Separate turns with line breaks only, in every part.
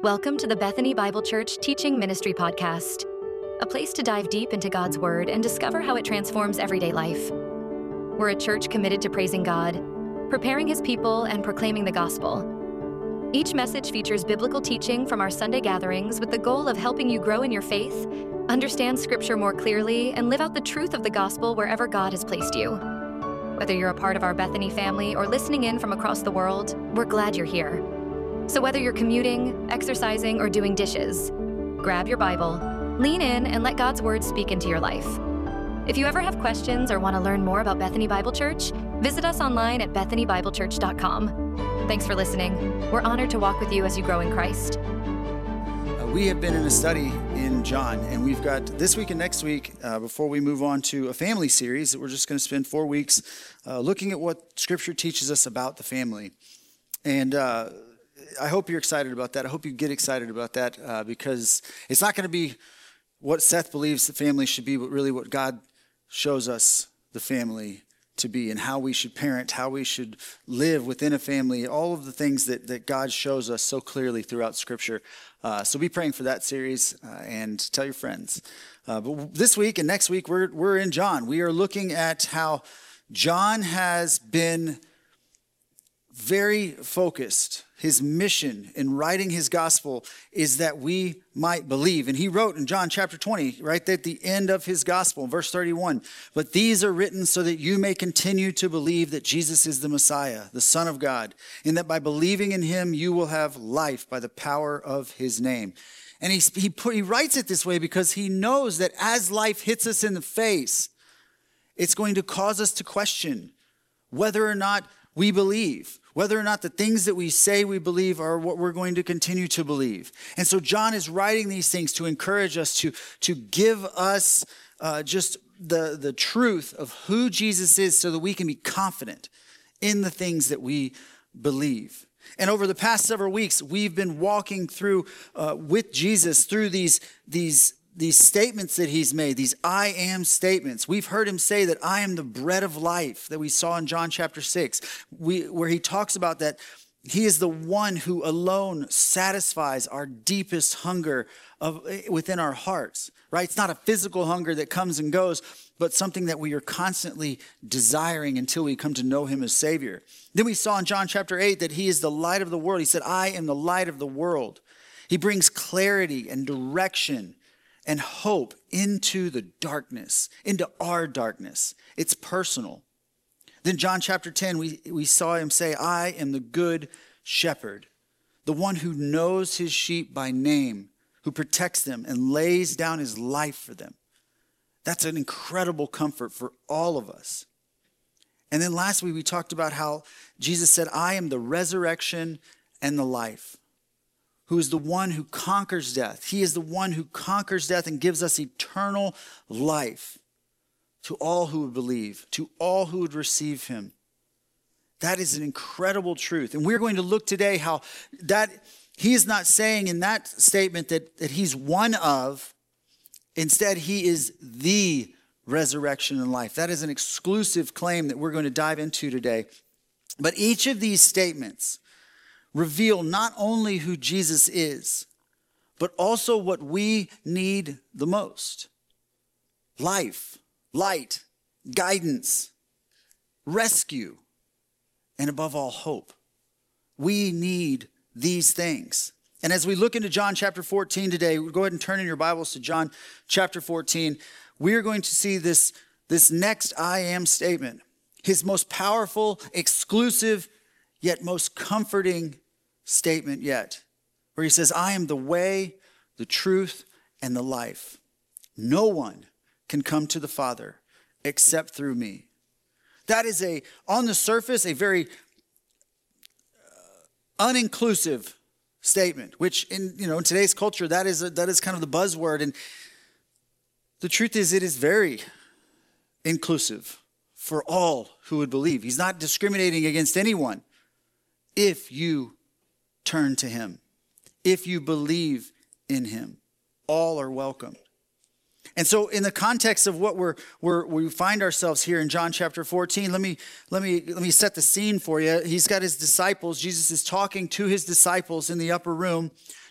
Welcome to the Bethany Bible Church Teaching Ministry Podcast, a place to dive deep into God's Word and discover how it transforms everyday life. We're a church committed to praising God, preparing His people, and proclaiming the gospel. Each message features biblical teaching from our Sunday gatherings with the goal of helping you grow in your faith, understand Scripture more clearly, and live out the truth of the gospel wherever God has placed you. Whether you're a part of our Bethany family or listening in from across the world, we're glad you're here. So whether you're commuting, exercising, or doing dishes, grab your Bible, lean in, and let God's Word speak into your life. If you ever have questions or want to learn more about Bethany Bible Church, visit us online at bethanybiblechurch.com. Thanks for listening. We're honored to walk with you as you grow in Christ.
We have been in a study in John, and we've got this week and next week, before we move on to a family series, that we're just going to spend 4 weeks looking at what Scripture teaches us about the family. And I hope you're excited about that. I hope you get excited about that because it's not going to be what Seth believes the family should be, but really what God shows us the family to be and how we should parent, how we should live within a family, all of the things that God shows us so clearly throughout Scripture. So be praying for that series and tell your friends. But this week and next week, we're in John. We are looking at how John has been very focused. His mission in writing his gospel is that we might believe. And he wrote in John chapter 20, right at the end of his gospel, verse 31, "But these are written so that you may continue to believe that Jesus is the Messiah, the Son of God, and that by believing in him, you will have life by the power of his name." And he writes it this way because he knows that as life hits us in the face, it's going to cause us to question whether or not we believe, whether or not the things that we say we believe are what we're going to continue to believe. And so John is writing these things to encourage us, to give us just the truth of who Jesus is so that we can be confident in the things that we believe. And over the past several weeks, we've been walking through with Jesus through these statements that he's made, these I am statements. We've heard him say that I am the bread of life that we saw in John chapter 6, where he talks about that he is the one who alone satisfies our deepest hunger within our hearts, right? It's not a physical hunger that comes and goes, but something that we are constantly desiring until we come to know him as Savior. Then we saw in John chapter 8 that he is the light of the world. He said, I am the light of the world. He brings clarity and direction and hope into the darkness, into our darkness. It's personal. Then John chapter 10, we saw him say, I am the good shepherd, the one who knows his sheep by name, who protects them and lays down his life for them. That's an incredible comfort for all of us. And then last week we talked about how Jesus said, I am the resurrection and the life. Who is the one who conquers death. He is the one who conquers death and gives us eternal life to all who would believe, to all who would receive him. That is an incredible truth. And we're going to look today how that he is not saying in that statement that he's one of, instead he is the resurrection and life. That is an exclusive claim that we're going to dive into today. But each of these statements reveal not only who Jesus is, but also what we need the most. Life, light, guidance, rescue, and above all, hope. We need these things. And as we look into John chapter 14 today, go ahead and turn in your Bibles to John chapter 14. We are going to see this next I am statement, his most powerful, exclusive, yet most comforting statement yet, where he says, I am the way, the truth, and the life. No one can come to the Father except through me. That is on the surface, a very uninclusive statement, which in today's culture, that is kind of the buzzword. And the truth is, it is very inclusive for all who would believe. He's not discriminating against anyone. If you turn to him, if you believe in him, all are welcome. And so in the context of what we find ourselves here in John chapter 14, let me set the scene for you. He's got his disciples. Jesus is talking to his disciples in the upper room,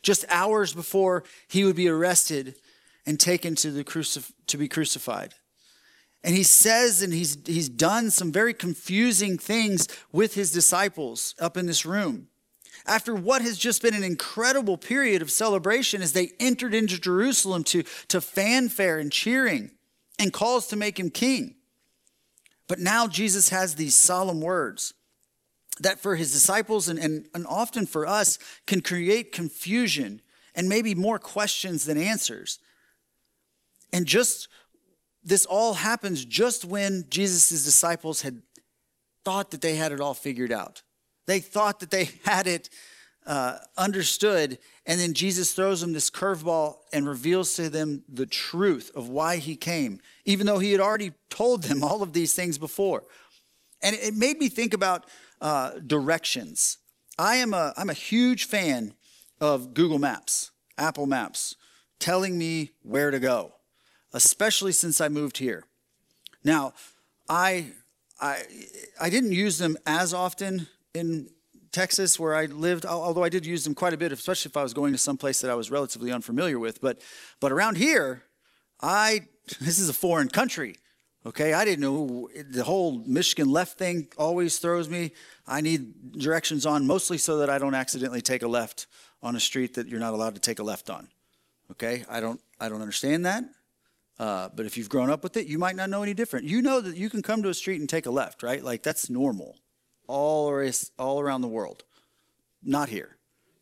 just hours before he would be arrested and taken to be crucified. And he says, and he's done some very confusing things with his disciples up in this room. After what has just been an incredible period of celebration as they entered into Jerusalem to fanfare and cheering and calls to make him king. But now Jesus has these solemn words that for his disciples and often for us can create confusion and maybe more questions than answers. And this all happens just when Jesus' disciples had thought that they had it all figured out. They thought that they had it understood, and then Jesus throws them this curveball and reveals to them the truth of why he came, even though he had already told them all of these things before. And it made me think about directions. I'm a huge fan of Google Maps, Apple Maps, telling me where to go, especially since I moved here. Now, I didn't use them as often in Texas where I lived, although I did use them quite a bit, especially if I was going to some place that I was relatively unfamiliar with. But around here, this is a foreign country, okay? I didn't know, the whole Michigan left thing always throws me. I need directions on, mostly so that I don't accidentally take a left on a street that you're not allowed to take a left on, okay? I don't understand that. But if you've grown up with it, you might not know any different. You know that you can come to a street and take a left, right? Like that's normal all around the world. Not here.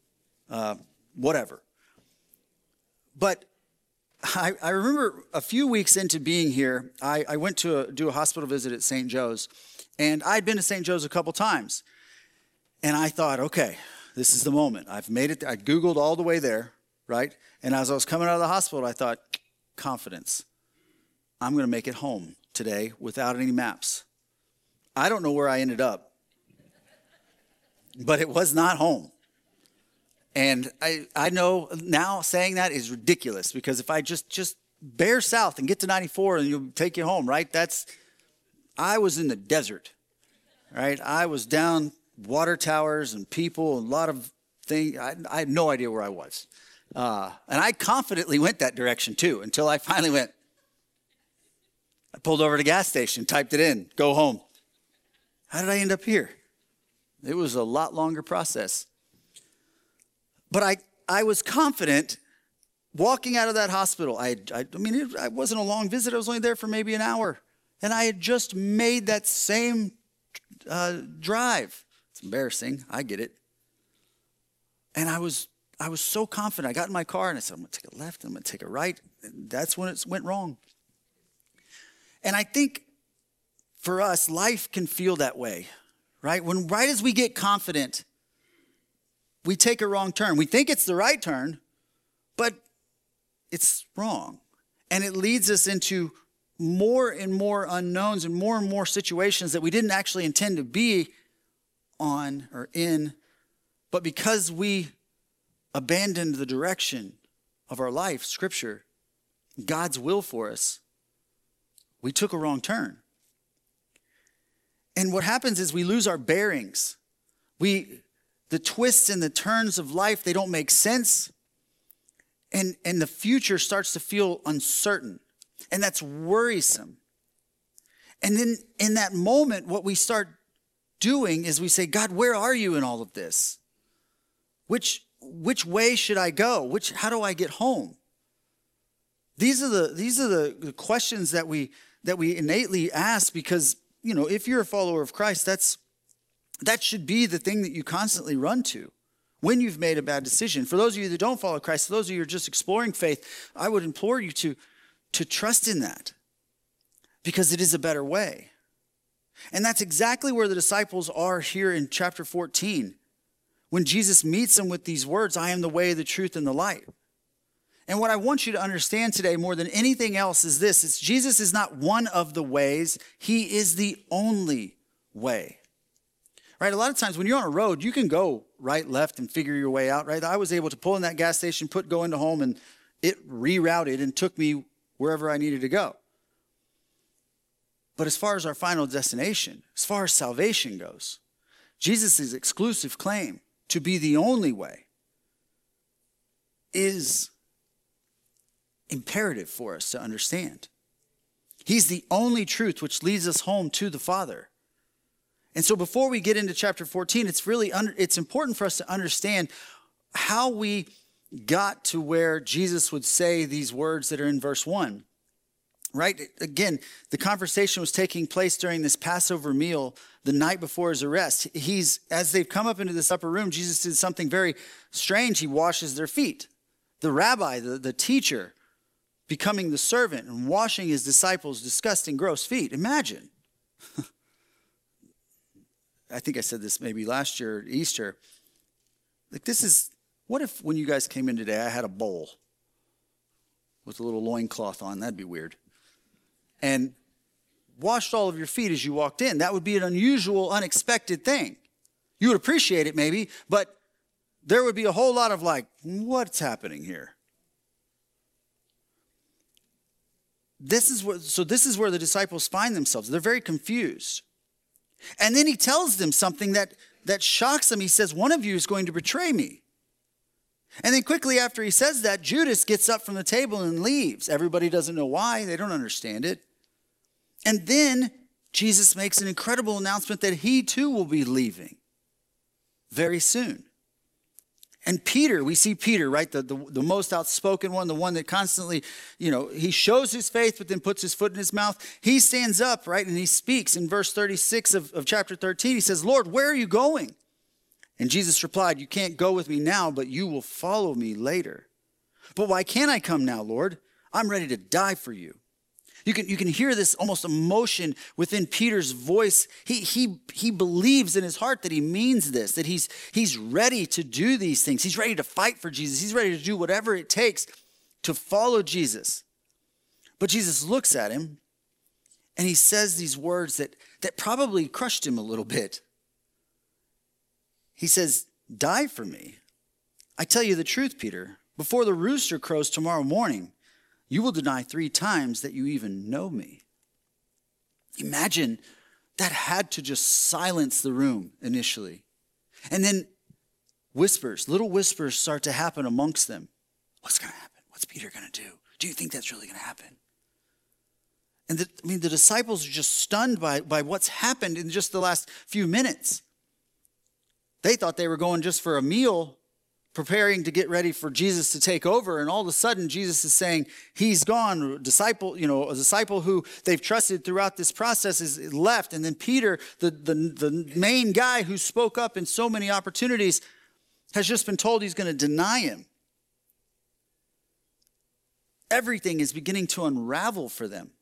Whatever. But I remember a few weeks into being here, I went to do a hospital visit at St. Joe's. And I'd been to St. Joe's a couple times. And I thought, okay, this is the moment. I've made it. I Googled all the way there, right? And as I was coming out of the hospital, I thought, confidence. I'm going to make it home today without any maps. I don't know where I ended up, but it was not home. And I know now saying that is ridiculous because if I just bear south and get to 94 and you'll take you home, right? I was in the desert, right? I was down water towers and people, and a lot of things. I had no idea where I was. And I confidently went that direction too, until I finally went. I pulled over to the gas station, typed it in, go home. How did I end up here? It was a lot longer process. But I was confident walking out of that hospital. It wasn't a long visit. I was only there for maybe an hour. And I had just made that same drive. It's embarrassing. I get it. And I was so confident. I got in my car and I said, I'm going to take a left, I'm going to take a right. And that's when it went wrong. And I think for us, life can feel that way, right? Right as we get confident, we take a wrong turn. We think it's the right turn, but it's wrong. And it leads us into more and more unknowns and more situations that we didn't actually intend to be on or in, but because we abandoned the direction of our life, Scripture, God's will for us, we took a wrong turn. And what happens is we lose our bearings. The twists and the turns of life, they don't make sense. And the future starts to feel uncertain. And that's worrisome. And then in that moment, what we start doing is we say, God, where are you in all of this? Which way should I go? How do I get home? These are the questions that we innately ask because, if you're a follower of Christ, that should be the thing that you constantly run to when you've made a bad decision. For those of you that don't follow Christ, for those of you who are just exploring faith, I would implore you to trust in that because it is a better way. And that's exactly where the disciples are here in chapter 14 when Jesus meets them with these words, I am the way, the truth, and the light. And what I want you to understand today more than anything else is this. It's Jesus is not one of the ways. He is the only way. Right? A lot of times when you're on a road, you can go right, left, and figure your way out, right? I was able to pull in that gas station, go into home, and it rerouted and took me wherever I needed to go. But as far as our final destination, as far as salvation goes, Jesus' exclusive claim to be the only way is imperative for us to understand. He's the only truth which leads us home to the Father. And so before we get into chapter 14, it's important for us to understand how we got to where Jesus would say these words that are in verse 1. Right? Again, the conversation was taking place during this Passover meal the night before his arrest. As they've come up into this upper room, Jesus did something very strange. He washes their feet. The rabbi, the teacher, becoming the servant and washing his disciples' disgusting, gross feet. Imagine. I think I said this maybe last year at Easter. What if when you guys came in today, I had a bowl with a little loincloth on? That'd be weird. And washed all of your feet as you walked in. That would be an unusual, unexpected thing. You would appreciate it maybe, but there would be a whole lot of like, what's happening here? This is where the disciples find themselves. They're very confused. And then he tells them something that shocks them. He says, one of you is going to betray me. And then quickly after he says that, Judas gets up from the table and leaves. Everybody doesn't know why. They don't understand it. And then Jesus makes an incredible announcement that he too will be leaving very soon. And Peter, we see Peter, right? The most outspoken one, the one that constantly, he shows his faith, but then puts his foot in his mouth. He stands up, right? And he speaks in verse 36 of chapter 13. He says, Lord, where are you going? And Jesus replied, you can't go with me now, but you will follow me later. But why can't I come now, Lord? I'm ready to die for you. You can hear this almost emotion within Peter's voice. He believes in his heart that he means this, that he's ready to do these things. He's ready to fight for Jesus. He's ready to do whatever it takes to follow Jesus. But Jesus looks at him and he says these words that probably crushed him a little bit. He says, die for me. I tell you the truth, Peter, before the rooster crows tomorrow morning, you will deny 3 times that you even know me. Imagine that had to just silence the room initially. And then little whispers start to happen amongst them. What's going to happen? What's Peter going to do? Do you think that's really going to happen? And the disciples are just stunned by what's happened in just the last few minutes. They thought they were going just for a meal, preparing to get ready for Jesus to take over. And all of a sudden, Jesus is saying he's gone. A disciple who they've trusted throughout this process is left. And then Peter, the main guy who spoke up in so many opportunities, has just been told he's going to deny him. Everything is beginning to unravel for them,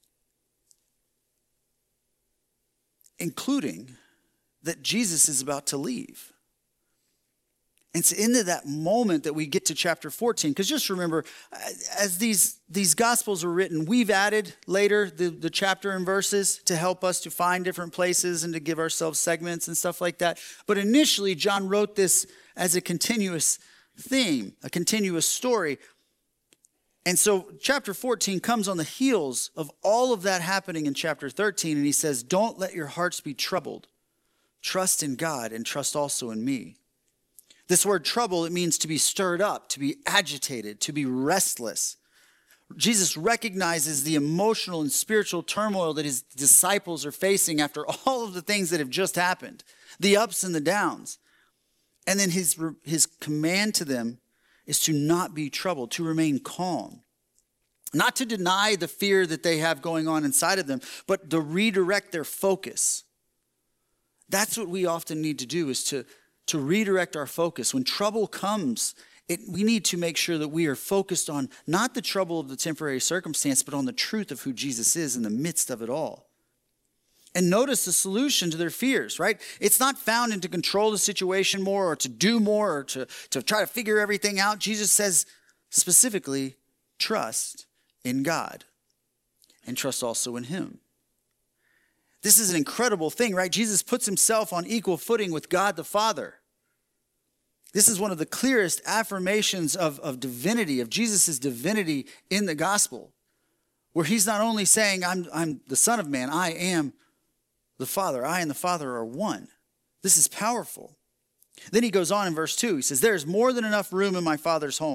including that Jesus is about to leave. And it's into that moment that we get to chapter 14. Because just remember, as these Gospels are written, we've added later the chapter and verses to help us to find different places and to give ourselves segments and stuff like that. But initially, John wrote this as a continuous theme, a continuous story. And so chapter 14 comes on the heels of all of that happening in chapter 13. And he says, don't let your hearts be troubled. Trust in God and trust also in me. This word trouble, it means to be stirred up, to be agitated, to be restless. Jesus recognizes the emotional and spiritual turmoil that his disciples are facing after all of the things that have just happened, the ups and the downs. And then his command to them is to not be troubled, to remain calm. Not to deny the fear that they have going on inside of them, but to redirect their focus. That's what we often need to do, is to redirect our focus. When trouble comes, we need to make sure that we are focused on not the trouble of the temporary circumstance, but on the truth of who Jesus is in the midst of it all. And notice the solution to their fears, right? It's not found in to control the situation more or to do more or to try to figure everything out. Jesus says specifically, trust in God and trust also in him. This is an incredible thing, right? Jesus puts himself on equal footing with God the Father. This is one of the clearest affirmations of divinity, of Jesus' divinity in the gospel, where he's not only saying, I'm the Son of Man, I am the Father. I and the Father are one. This is powerful. Then he goes on in verse 2. He says, there is more than enough room in my Father's home.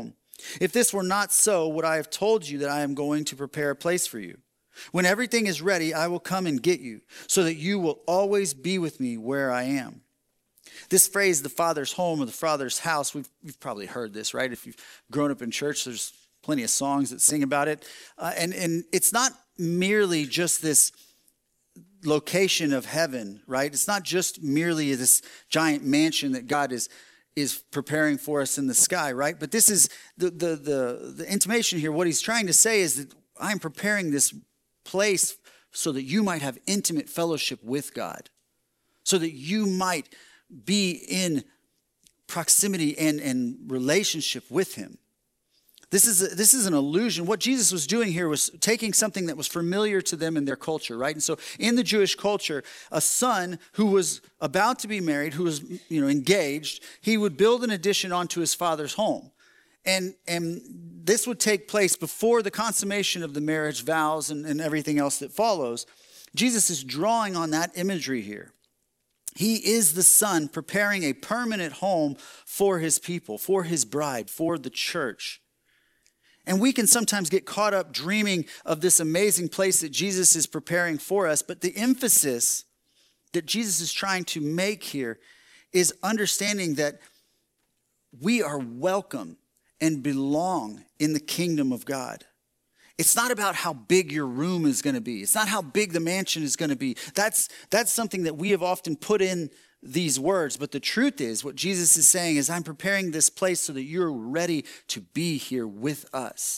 If this were not so, would I have told you that I am going to prepare a place for you? When everything is ready, I will come and get you, so that you will always be with me where I am. This phrase, the Father's home or the Father's house, we've probably heard this, right? If you've grown up in church, there's plenty of songs that sing about it. And it's not merely just this location of heaven, right? It's not just merely this giant mansion that God is preparing for us in the sky, right? But this is the intimation here. What he's trying to say is that I'm preparing this place so that you might have intimate fellowship with God, so that you might be in proximity and relationship with him. This is an illusion. What Jesus was doing here was taking something that was familiar to them in their culture, right? And so in the Jewish culture, a son who was about to be married, who was engaged, he would build an addition onto his father's home. And this would take place before the consummation of the marriage vows and everything else that follows. Jesus is drawing on that imagery here. He is the son preparing a permanent home for his people, for his bride, for the church. And we can sometimes get caught up dreaming of this amazing place that Jesus is preparing for us. But the emphasis that Jesus is trying to make here is understanding that we are welcome and belong in the kingdom of God. It's not about how big your room is going to be. It's not how big the mansion is going to be. That's something that we have often put in these words. But the truth is, what Jesus is saying is, I'm preparing this place so that you're ready to be here with us.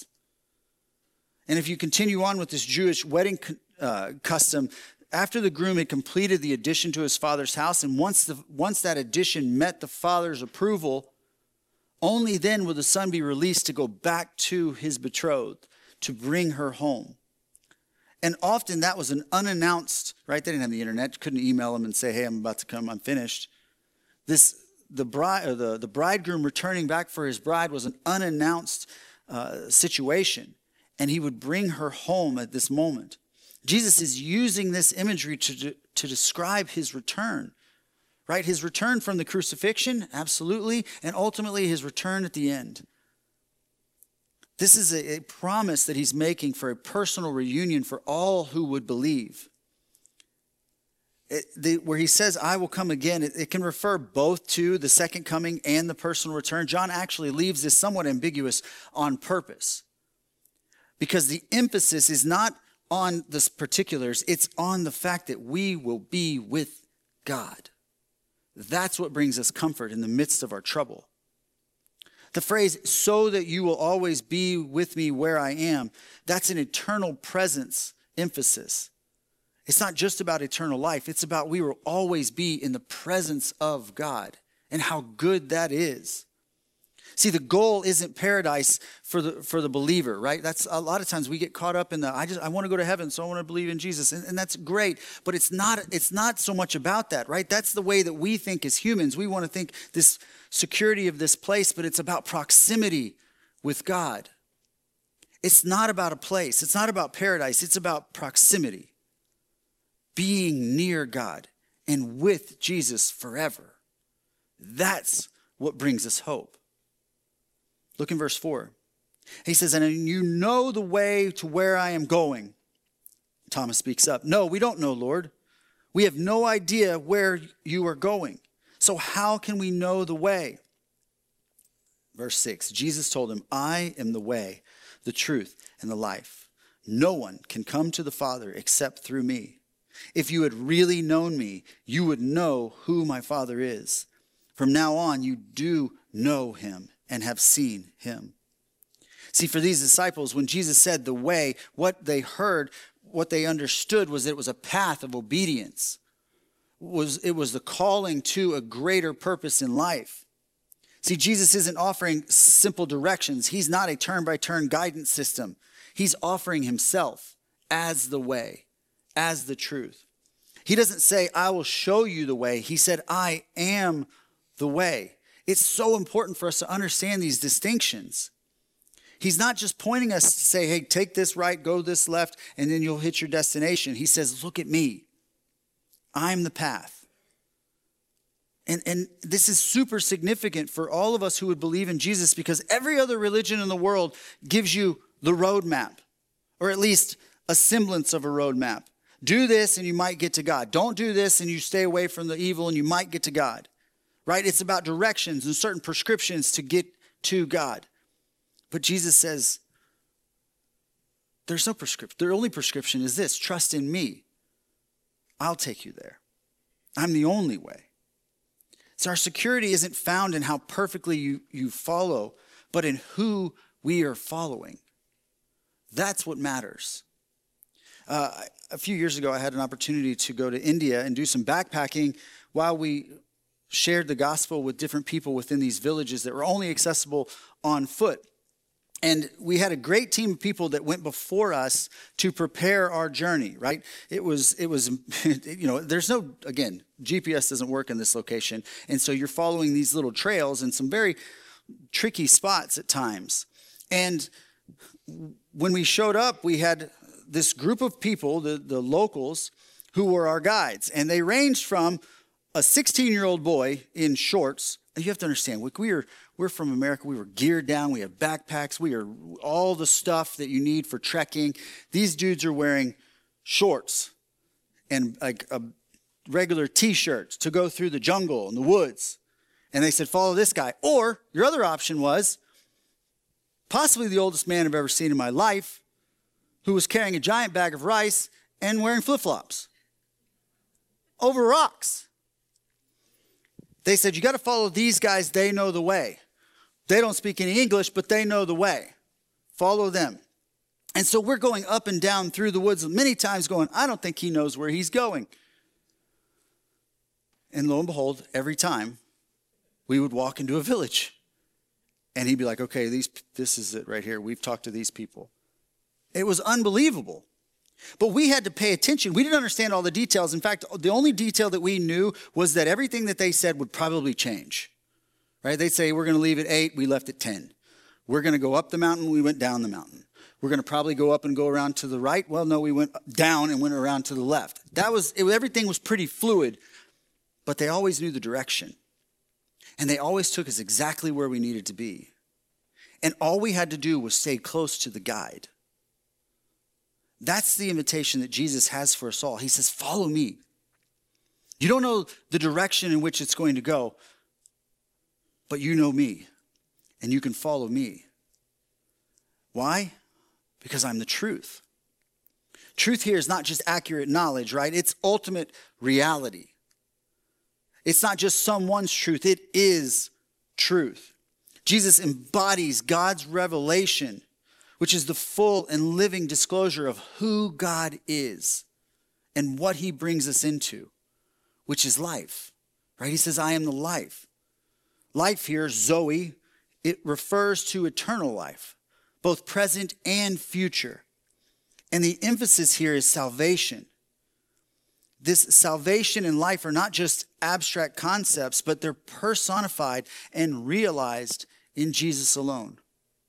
And if you continue on with this Jewish wedding custom, after the groom had completed the addition to his father's house, and once that addition met the father's approval, only then will the son be released to go back to his betrothed, to bring her home. And often that was an unannounced, right? They didn't have the internet, couldn't email them and say, hey, I'm about to come, I'm finished. The bridegroom returning back for his bride was an unannounced situation, and he would bring her home at this moment. Jesus is using this imagery to describe his return, right? His return from the crucifixion, absolutely, and ultimately his return at the end. This is a promise that he's making for a personal reunion for all who would believe. Where he says, I will come again, it can refer both to the second coming and the personal return. John actually leaves this somewhat ambiguous on purpose, because the emphasis is not on the particulars, it's on the fact that we will be with God. That's what brings us comfort in the midst of our trouble. The phrase, so that you will always be with me where I am, that's an eternal presence emphasis. It's not just about eternal life. It's about we will always be in the presence of God and how good that is. See, the goal isn't paradise for the believer, right? That's a lot of times we get caught up in I want to go to heaven, so I want to believe in Jesus. And that's great, but it's not so much about that, right? That's the way that we think as humans. We want to think this security of this place, but it's about proximity with God. It's not about a place. It's not about paradise. It's about proximity. Being near God and with Jesus forever. That's what brings us hope. Look in verse 4. He says, and you know the way to where I am going. Thomas speaks up. No, we don't know, Lord. We have no idea where you are going. So how can we know the way? Verse 6, Jesus told him, I am the way, the truth, and the life. No one can come to the Father except through me. If you had really known me, you would know who my Father is. From now on, you do know him and have seen him. See, for these disciples, when Jesus said the way, what they heard, what they understood was that it was a path of obedience. It was the calling to a greater purpose in life. See, Jesus isn't offering simple directions. He's not a turn-by-turn guidance system. He's offering himself as the way, as the truth. He doesn't say, I will show you the way. He said, I am the way. It's so important for us to understand these distinctions. He's not just pointing us to say, hey, take this right, go this left, and then you'll hit your destination. He says, look at me. I'm the path. And this is super significant for all of us who would believe in Jesus, because every other religion in the world gives you the roadmap, or at least a semblance of a roadmap. Do this and you might get to God. Don't do this and you stay away from the evil and you might get to God, right? It's about directions and certain prescriptions to get to God. But Jesus says, there's no prescription. The only prescription is this: trust in me. I'll take you there. I'm the only way. So our security isn't found in how perfectly you follow, but in who we are following. That's what matters. A few years ago, I had an opportunity to go to India and do some backpacking while we shared the gospel with different people within these villages that were only accessible on foot. And we had a great team of people that went before us to prepare our journey, right? It was, there's no, again, GPS doesn't work in this location. And so you're following these little trails in some very tricky spots at times. And when we showed up, we had this group of people, the locals, who were our guides. And they ranged from a 16-year-old boy in shorts. And you have to understand, we're from America. We were geared down. We have backpacks. We are all the stuff that you need for trekking. These dudes are wearing shorts and like a regular T-shirts to go through the jungle and the woods. And they said, follow this guy. Or your other option was possibly the oldest man I've ever seen in my life, who was carrying a giant bag of rice and wearing flip-flops over rocks. They said, you got to follow these guys. They know the way. They don't speak any English, but they know the way. Follow them. And so we're going up and down through the woods many times going, I don't think he knows where he's going. And lo and behold, every time we would walk into a village and he'd be like, okay, this is it right here. We've talked to these people. It was unbelievable. But we had to pay attention. We didn't understand all the details. In fact, the only detail that we knew was that everything that they said would probably change. Right? They'd say, we're going to leave at 8, we left at 10. We're going to go up the mountain, we went down the mountain. We're going to probably go up and go around to the right. Well, no, we went down and went around to the left. Everything was pretty fluid, but they always knew the direction. And they always took us exactly where we needed to be. And all we had to do was stay close to the guide. That's the invitation that Jesus has for us all. He says, follow me. You don't know the direction in which it's going to go, but you know me, and you can follow me. Why? Because I'm the truth. Truth here is not just accurate knowledge, right? It's ultimate reality. It's not just someone's truth. It is truth. Jesus embodies God's revelation, which is the full and living disclosure of who God is and what he brings us into, which is life, right? He says, I am the life. Life here, Zoe, it refers to eternal life, both present and future. And the emphasis here is salvation. This salvation and life are not just abstract concepts, but they're personified and realized in Jesus alone.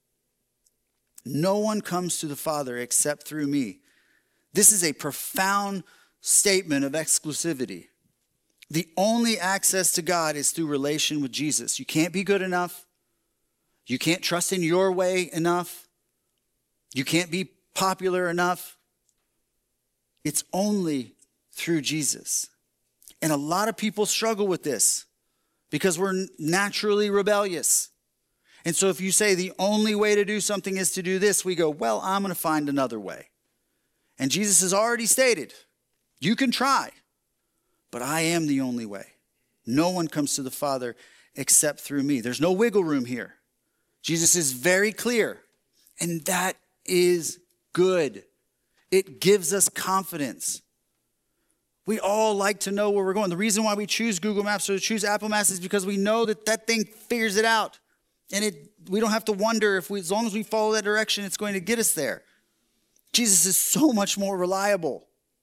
No one comes to the Father except through me. This is a profound statement of exclusivity. The only access to God is through relation with Jesus. You can't be good enough. You can't trust in your way enough. You can't be popular enough. It's only through Jesus. And a lot of people struggle with this because we're naturally rebellious. And so if you say the only way to do something is to do this, we go, well, I'm going to find another way. And Jesus has already stated, you can try, but I am the only way. No one comes to the Father except through me. There's no wiggle room here. Jesus is very clear, and that is good. It gives us confidence. We all like to know where we're going. The reason why we choose Google Maps or choose Apple Maps is because we know that thing figures it out. And we don't have to wonder as long as we follow that direction, it's going to get us there. Jesus is so much more reliable.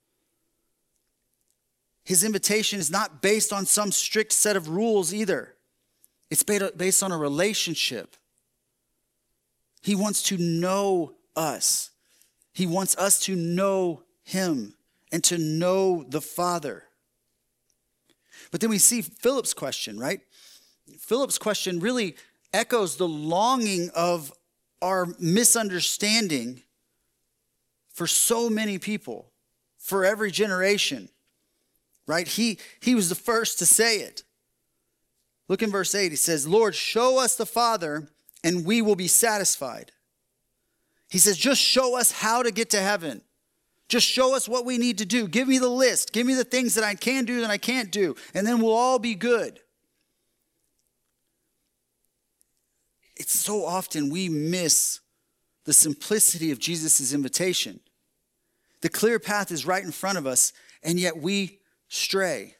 His invitation is not based on some strict set of rules either. It's based on a relationship. He wants to know us. He wants us to know him and to know the Father. But then we see Philip's question, right? Philip's question really echoes the longing of our misunderstanding for so many people, for every generation, right? He was the first to say it. Look in verse 8. He says, Lord, show us the Father and we will be satisfied. He says, just show us how to get to heaven. Just show us what we need to do. Give me the list. Give me the things that I can do that I can't do. And then we'll all be good. It's so often we miss the simplicity of Jesus' invitation. The clear path is right in front of us, and yet we stray.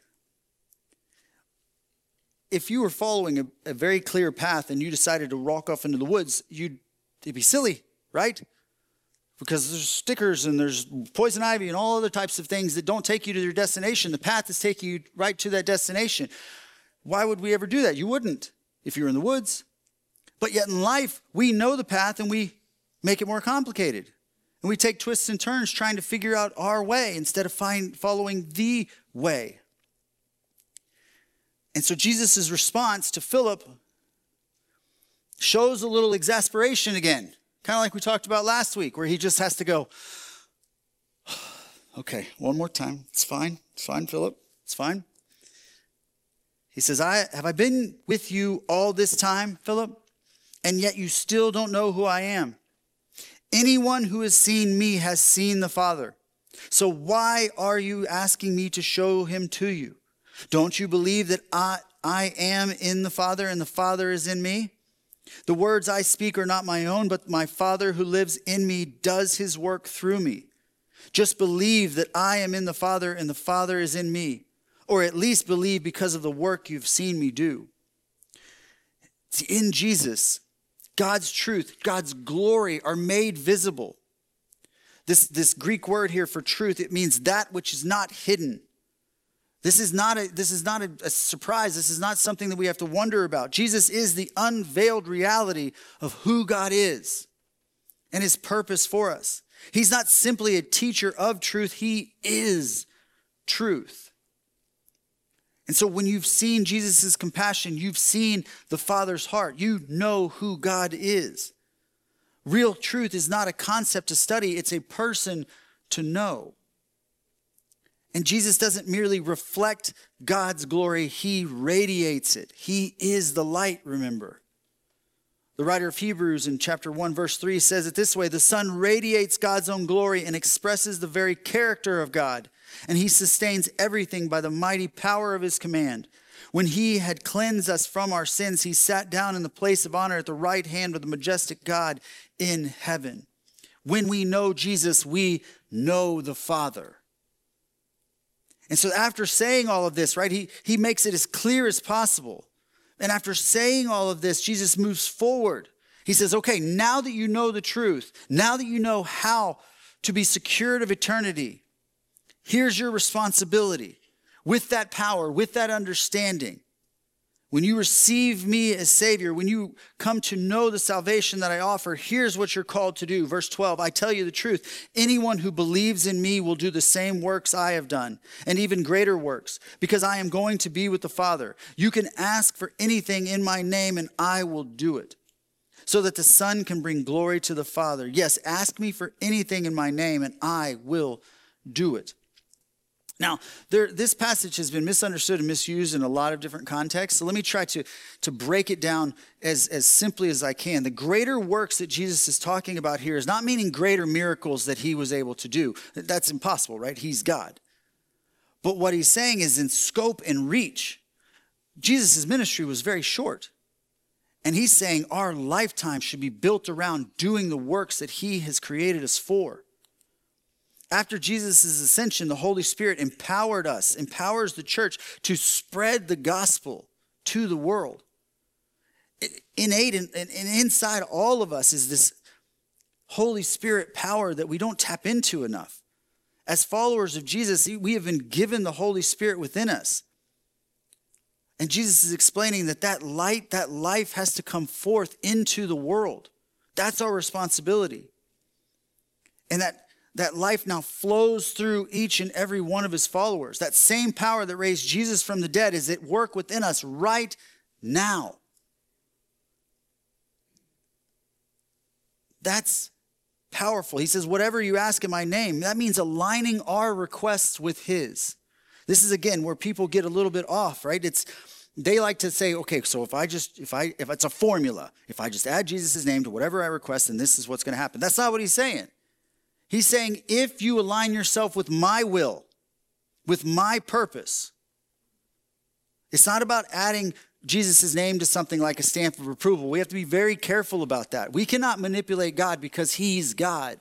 If you were following a very clear path and you decided to walk off into the woods, it'd be silly, right? Because there's stickers and there's poison ivy and all other types of things that don't take you to your destination. The path is taking you right to that destination. Why would we ever do that? You wouldn't if you were in the woods. But yet in life, we know the path and we make it more complicated. And we take twists and turns trying to figure out our way instead of following the way. And so Jesus' response to Philip shows a little exasperation again. Kind of like we talked about last week, where he just has to go, okay, one more time. It's fine, Philip. It's fine. He says, have I been with you all this time, Philip? And yet you still don't know who I am. Anyone who has seen me has seen the Father. So why are you asking me to show him to you? Don't you believe that I am in the Father and the Father is in me? The words I speak are not my own, but my Father who lives in me does his work through me. Just believe that I am in the Father and the Father is in me, or at least believe because of the work you've seen me do. See, in Jesus, God's truth, God's glory are made visible. This Greek word here for truth, it means that which is not hidden. This is not a surprise. This is not something that we have to wonder about. Jesus is the unveiled reality of who God is and his purpose for us. He's not simply a teacher of truth. He is truth. And so when you've seen Jesus' compassion, you've seen the Father's heart. You know who God is. Real truth is not a concept to study. It's a person to know. And Jesus doesn't merely reflect God's glory, he radiates it. He is the light, remember. The writer of Hebrews in chapter 1, verse 3 says it this way, the Son radiates God's own glory and expresses the very character of God, and he sustains everything by the mighty power of his command. When he had cleansed us from our sins, he sat down in the place of honor at the right hand of the majestic God in heaven. When we know Jesus, we know the Father. And so after saying all of this, right, he makes it as clear as possible. And after saying all of this, Jesus moves forward. He says, okay, now that you know the truth, now that you know how to be secured of eternity, here's your responsibility. With that power, with that understanding, when you receive me as Savior, when you come to know the salvation that I offer, here's what you're called to do. Verse 12, I tell you the truth. Anyone who believes in me will do the same works I have done, and even greater works, because I am going to be with the Father. You can ask for anything in my name, and I will do it, so that the Son can bring glory to the Father. Yes, ask me for anything in my name, and I will do it. Now, this passage has been misunderstood and misused in a lot of different contexts. So let me try to break it down as simply as I can. The greater works that Jesus is talking about here is not meaning greater miracles that he was able to do. That's impossible, right? He's God. But what he's saying is in scope and reach, Jesus' ministry was very short. And he's saying our lifetime should be built around doing the works that he has created us for. After Jesus' ascension, the Holy Spirit empowers the church to spread the gospel to the world. Innate and inside all of us is this Holy Spirit power that we don't tap into enough. As followers of Jesus, we have been given the Holy Spirit within us. And Jesus is explaining that light, that life has to come forth into the world. That's our responsibility. And that life now flows through each and every one of his followers. That same power that raised Jesus from the dead is at work within us right now. That's powerful. He says, whatever you ask in my name, that means aligning our requests with his. This is, again, where people get a little bit off, right? They like to say, okay, so if it's a formula, if I just add Jesus' name to whatever I request, then this is what's going to happen. That's not what he's saying. He's saying, if you align yourself with my will, with my purpose, it's not about adding Jesus' name to something like a stamp of approval. We have to be very careful about that. We cannot manipulate God because he's God.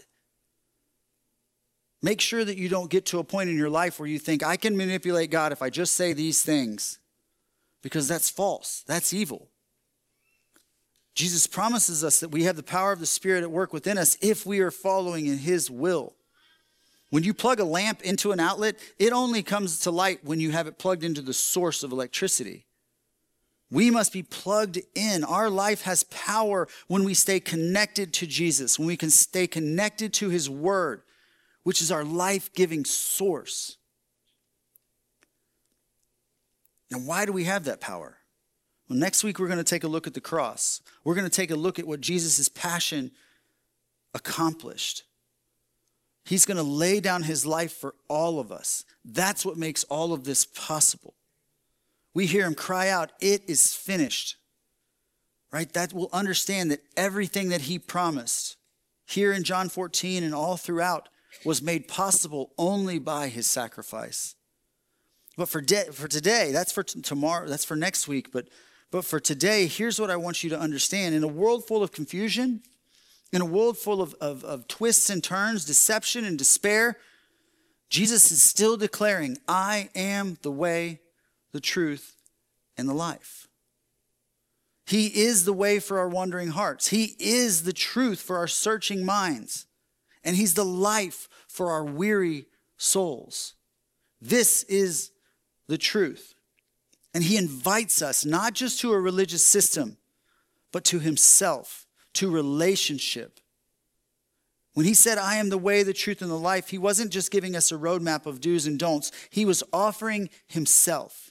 Make sure that you don't get to a point in your life where you think, I can manipulate God if I just say these things, because that's false. That's evil. Jesus promises us that we have the power of the Spirit at work within us if we are following in his will. When you plug a lamp into an outlet, it only comes to light when you have it plugged into the source of electricity. We must be plugged in. Our life has power when we stay connected to Jesus, when we can stay connected to his word, which is our life-giving source. Now, why do we have that power? Well, next week we're going to take a look at the cross. We're going to take a look at what Jesus' passion accomplished. He's going to lay down his life for all of us. That's what makes all of this possible. We hear him cry out, it is finished. Right? That we'll understand that everything that he promised here in John 14 and all throughout was made possible only by his sacrifice. But for today, that's for tomorrow, that's for next week, but for today, here's what I want you to understand. In a world full of confusion, in a world full of twists and turns, deception and despair, Jesus is still declaring, I am the way, the truth, and the life. He is the way for our wandering hearts. He is the truth for our searching minds. And he's the life for our weary souls. This is the truth. And he invites us not just to a religious system, but to himself, to relationship. When he said, I am the way, the truth, and the life, he wasn't just giving us a roadmap of do's and don'ts. He was offering himself.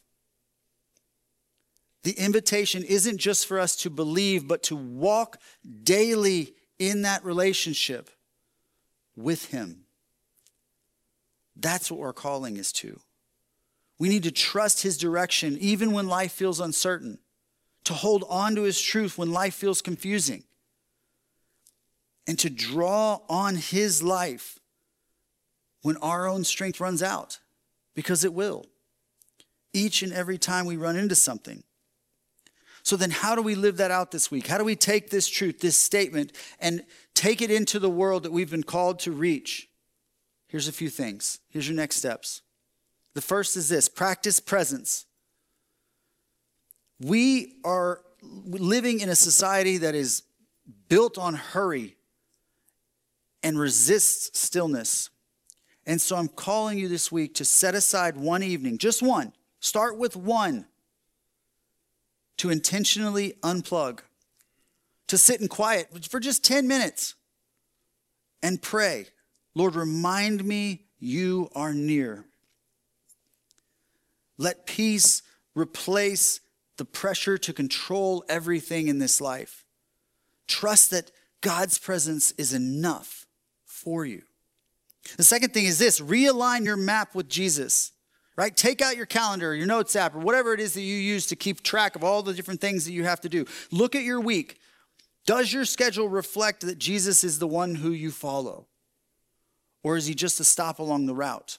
The invitation isn't just for us to believe, but to walk daily in that relationship with him. That's what our calling is to. We need to trust his direction even when life feels uncertain, to hold on to his truth when life feels confusing, and to draw on his life when our own strength runs out, because it will, each and every time we run into something. So then how do we live that out this week? How do we take this truth, this statement, and take it into the world that we've been called to reach? Here's a few things. Here's your next steps. The first is this: practice presence. We are living in a society that is built on hurry and resists stillness. And so I'm calling you this week to set aside one evening, just one. Start with one, to intentionally unplug, to sit in quiet for just 10 minutes and pray. Lord, remind me you are near. Let peace replace the pressure to control everything in this life. Trust that God's presence is enough for you. The second thing is this: realign your map with Jesus, right? Take out your calendar, your notes app, or whatever it is that you use to keep track of all the different things that you have to do. Look at your week. Does your schedule reflect that Jesus is the one who you follow? Or is he just a stop along the route?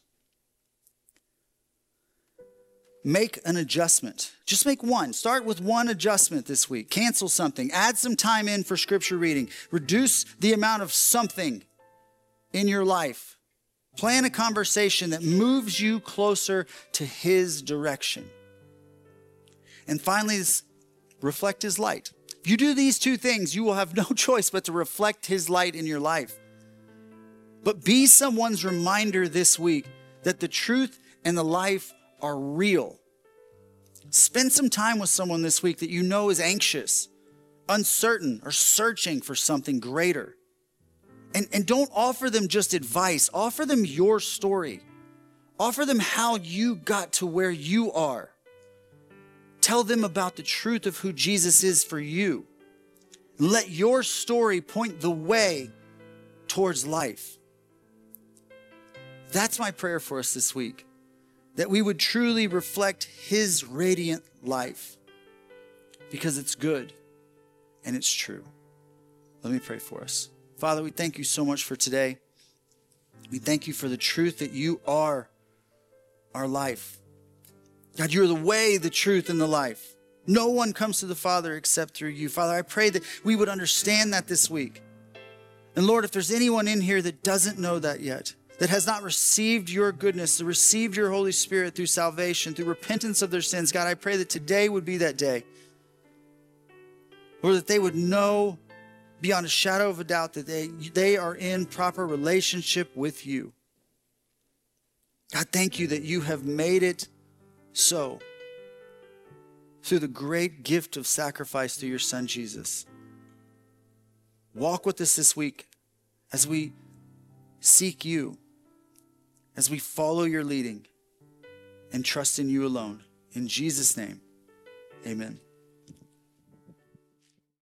Make an adjustment. Just make one. Start with one adjustment this week. Cancel something. Add some time in for scripture reading. Reduce the amount of something in your life. Plan a conversation that moves you closer to his direction. And finally, reflect his light. If you do these two things, you will have no choice but to reflect his light in your life. But be someone's reminder this week that the truth and the life are real. Spend some time with someone this week that you know is anxious, uncertain, or searching for something greater. And don't offer them just advice. Offer them your story. Offer them how you got to where you are. Tell them about the truth of who Jesus is for you. Let your story point the way towards life. That's my prayer for us this week, that we would truly reflect his radiant life, because it's good and it's true. Let me pray for us. Father, we thank you so much for today. We thank you for the truth that you are our life. God, you're the way, the truth, and the life. No one comes to the Father except through you. Father, I pray that we would understand that this week. And Lord, if there's anyone in here that doesn't know that yet, that has not received your goodness, that received your Holy Spirit through salvation, through repentance of their sins, God, I pray that today would be that day. Lord, that they would know beyond a shadow of a doubt that they are in proper relationship with you. God, thank you that you have made it so through the great gift of sacrifice through your Son, Jesus. Walk with us this week as we seek you, as we follow your leading and trust in you alone. In Jesus' name, amen.